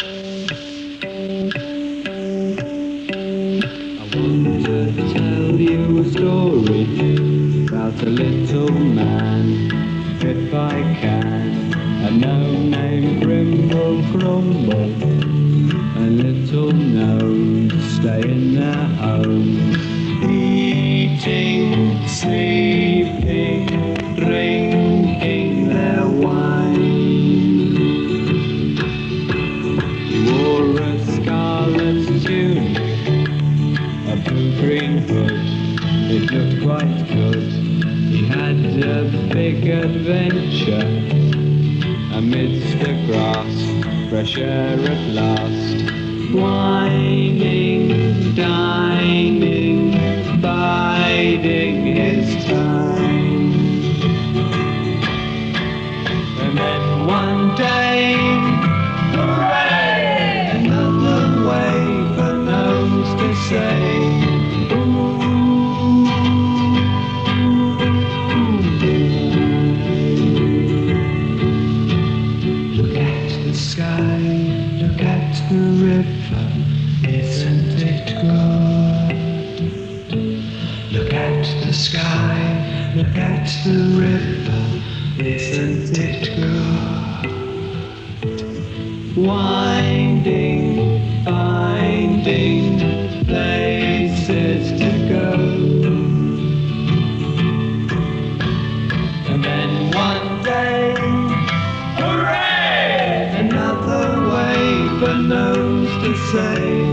I want to tell you a story about a little man, if I can. A gnome named Grimble Grumble, a little gnome staying their home, eating, sleeping, drinking their wine. He wore a scarlet tunic, a blue-green hood, it looked quite good. He had a big adventure amidst the grass, fresh air at last. Whining, dining, biding his time. And then one day, hooray! Another way for gnomes to say. Look at the sky, look at the river, isn't it good? Look at the sky, look at the river, isn't it good? Winding, finding places to go. And then one day, hooray! Another way for gnomes to say.